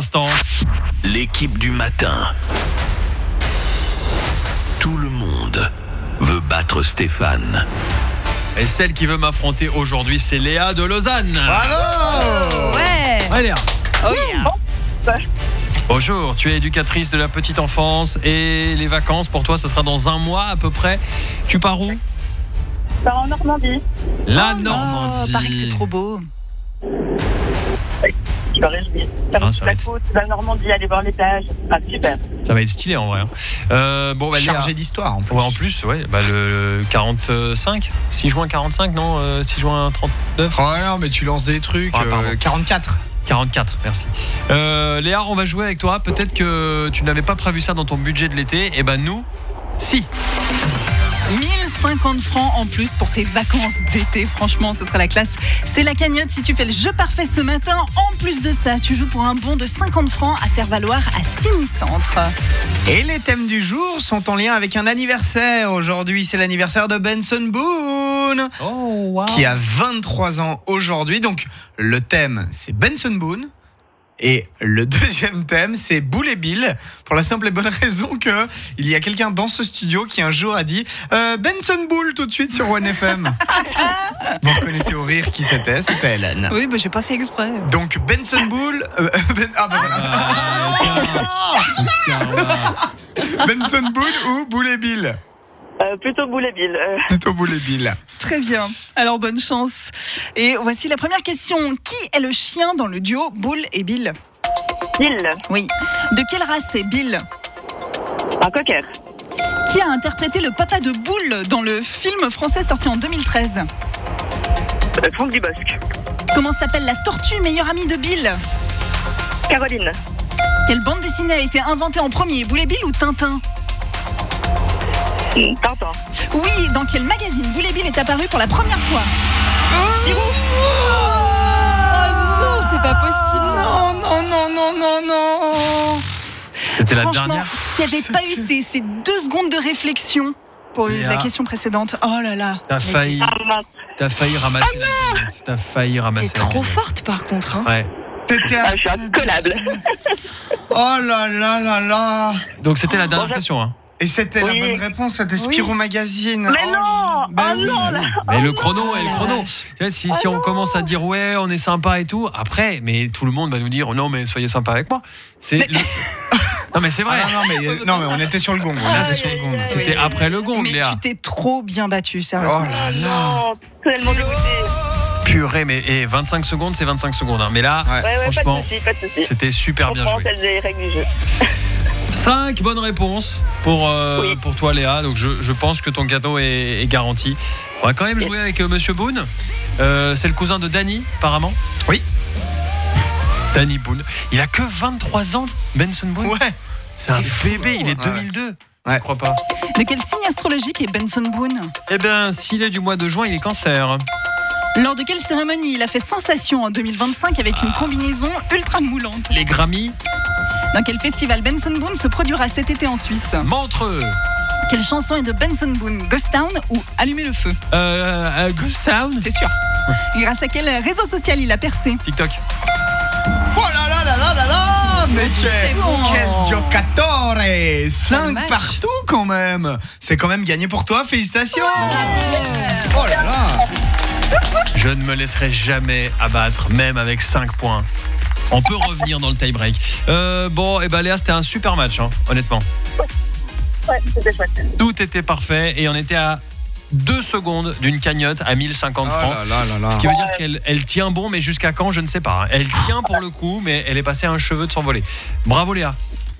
instants. L'équipe du matin. Tout le monde veut battre Stéphane. Et celle qui veut m'affronter aujourd'hui, c'est Léa de Lausanne. Bravo. Ouais. Ouais, Léa. Oh yeah. Bonjour, tu es éducatrice de la petite enfance et les vacances pour toi, ce sera dans un mois à peu près. Tu pars où ? En Normandie. La Normandie. Paraît que c'est trop beau. Je me réjouis. Faire Ah, ça va la être- côte, la Normandie, aller voir les plages. Ah, super. Ça va être stylé en vrai. Bon, bah, Léa. Chargé d'histoire en plus. Ouais, en plus, ouais, bah, le 45, 6 juin 45, non 6 juin 39 Oh non, mais tu lances des trucs. Ah, pardon. 44. 44, merci. Léa, on va jouer avec toi. Peut-être que tu n'avais pas prévu ça dans ton budget de l'été. Et ben nous, si. 1050 francs en plus pour tes vacances d'été. Franchement, ce sera la classe. C'est la cagnotte si tu fais le jeu parfait ce matin. En plus de ça, tu joues pour un bon de 50 francs à faire valoir à Ciné-Centre. Et les thèmes du jour sont en lien avec un anniversaire. Aujourd'hui, c'est l'anniversaire de Benson Boone, Oh, wow. qui a 23 ans aujourd'hui. Donc, le thème, c'est Benson Boone. Et le deuxième thème, c'est Boule et Bill, pour la simple et bonne raison que il y a quelqu'un dans ce studio qui un jour a dit Benson Boule tout de suite sur 1FM. Vous reconnaissez au rire qui c'était Hélène. Oui, bah j'ai pas fait exprès. Donc Benson Boule, Benson Boule ou Boule et Bill. Plutôt Boule et Bill. Plutôt Boule et Bill. Très bien. Alors bonne chance. Et voici la première question. Qui est le chien dans le duo Boule et Bill ? Bill. Oui. De quelle race est Bill ? Un cocker. Qui a interprété le papa de Boule dans le film français sorti en 2013 ? Franck Dubosc. Comment s'appelle la tortue meilleure amie de Bill ? Caroline. Quelle bande dessinée a été inventée en premier, Boule et Bill ou Tintin ? Tintin. Oui, dans quel magazine Boule et Bill est apparu pour la première fois ? Non, c'est pas possible. Non. C'était la Franchement, dernière. s'il n'y avait pas eu ces 2 secondes de réflexion pour Léa. la question précédente, oh là là. T'as failli ramasser la cagnotte. T'as failli Elle ramasser est la trop cagnotte. forte par contre. Hein. Ouais. T'étais Je suis incollable. Oh là là là là. Donc c'était la dernière question. Hein. Et c'était Oui. la bonne réponse, c'était Spirou Magazine. Mais non. ben Oh oui. non. Mais le chrono, la vache. Tu vois, si on commence à dire ouais, on est sympa et tout, après, mais tout le monde va nous dire non, mais soyez sympa avec moi. Non, mais c'est vrai. Non mais on était sur le gong. On était sur le gong. C'était après le gong, Mais Léa. tu t'es trop bien battu, Oh sérieusement. là là. Non. Tellement dégoûté. Purée, mais 25 secondes, c'est 25 secondes. Hein. Mais là, Ouais. franchement, pas de soucis. c'était super bien joué. C'est les règles du jeu. 5 bonnes réponses pour toi, Léa. Donc je pense que ton cadeau est garanti. On va quand même jouer avec Monsieur Boone. C'est le cousin de Danny, apparemment. Oui. Danny Boone. Il a que 23 ans, Benson Boone. Ouais. C'est un fou. bébé, il est Ouais. 2002. Ouais. Je crois pas. De quel signe astrologique est Benson Boone ? Eh bien, s'il est du mois de juin, il est cancer. Lors de quelle cérémonie il a fait sensation en 2025 avec une combinaison ultra moulante ? Les Grammy, Dans quel festival Benson Boone se produira cet été en Suisse ? Montreux, Quelle chanson est de Benson Boone ? Ghost Town ou Allumer le feu ? Ghost Town, T'es sûr ? Grâce à quel réseau social il a percé ? TikTok. Oh là là là là là là. Mais c'est bon. quel giocatore. 5 match. partout quand même. C'est quand même gagné pour toi, félicitations. Oh là là. Je ne me laisserai jamais abattre, même avec 5 points. On peut revenir dans le tie-break. Bon, et ben Léa, c'était un super match, hein, honnêtement. Ouais, c'était chouette. Tout était parfait et on était à 2 secondes d'une cagnotte à 1050 francs. Oh là là là. Ce qui veut dire qu'elle tient bon, mais jusqu'à quand, je ne sais pas. Hein. Elle tient pour le coup, mais elle est passée à un cheveu de s'envoler. Bravo Léa.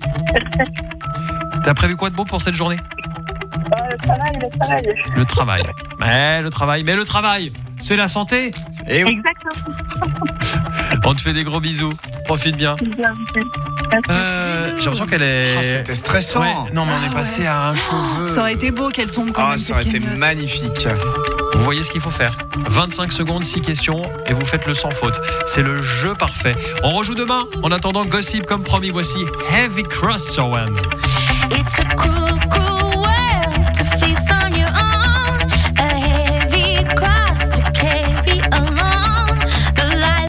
T'as prévu quoi de beau pour cette journée ? Le travail. Le travail. Mais le travail, c'est la santé. Et oui. Exactement. On te fait des gros bisous. Profite bien. J'ai l'impression qu'elle est... Oh, c'était stressant. Ouais, non, mais on est passé à un cheveu. Ça aurait été beau qu'elle tombe quand Ah, même. ça aurait cette été cagnotte. magnifique. Vous voyez ce qu'il faut faire. 25 secondes, 6 questions et vous faites le sans faute. C'est le jeu parfait. On rejoue demain. En attendant, Gossip comme promis, voici Heavy Cross sur One. It's a cruel, cruel world to face on your